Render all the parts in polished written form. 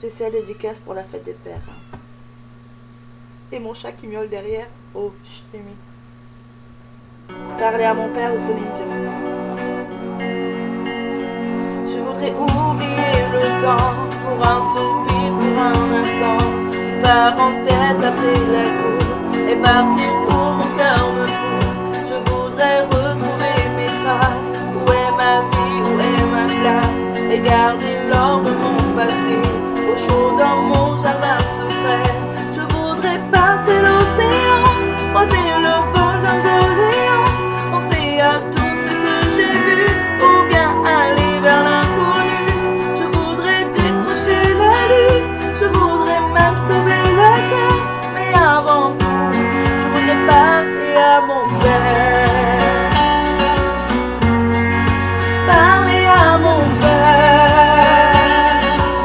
spéciale dédicace pour la fête des pères. Et mon chat qui miaule derrière. Oh, je l'ai mis. Parler à mon père de Céline Dion. Je voudrais oublier le temps pour un soupir, pour un instant. Parenthèse après la course et partir où mon cœur me pousse. Je voudrais retrouver mes traces. Où est ma vie, où est ma place? Et garder l'or de mon passé au chaud dans mon jardin secret. Je voudrais passer l'océan, croiser le vol d'un Léon, penser à tout ce que j'ai vu, ou bien aller vers l'inconnu. Je voudrais décrocher la lune, je voudrais même sauver la terre, mais avant tout, je voudrais parler à mon père. Parler à mon père.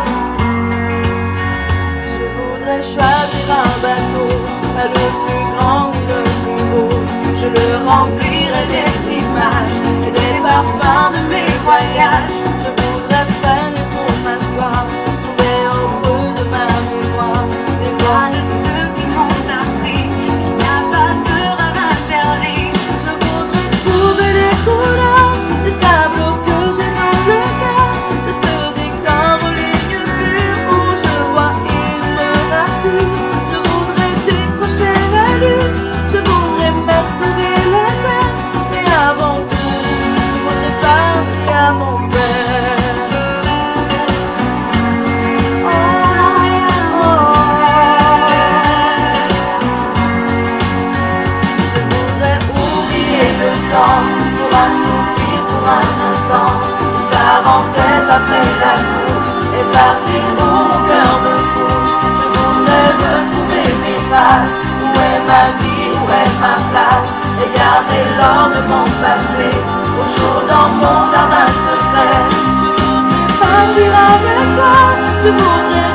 Je voudrais choisir un bateau, pas le plus grand ni le plus beau. Je le remplirai des images et des parfums de mes voyages. Je voudrais freiner pour m'asseoir, trouver au creux de ma mémoire des voix de ceux qui m'ont appris qu'il n'y a pas d'heure à l'interdit. Je voudrais trouver des couleurs, des tableaux que j'ai dans le cœur, de ce décor aux lignes pures où je vois il me rassure. Je voudrais décrocher la lune, je voudrais même sauver la terre, mais avant tout, je voudrais parler à mon père. Oh, oh, oh. Je voudrais oublier le temps pour un soupir, pour un instant, une parenthèse après la course et partir où mon cœur me pousse. Je voudrais retrouver mes traces. Où est ma vie, où est ma place? Et garder l'or de mon passé au chaud dans mon jardin secret. Je voudrais partir avec toi, je voudrais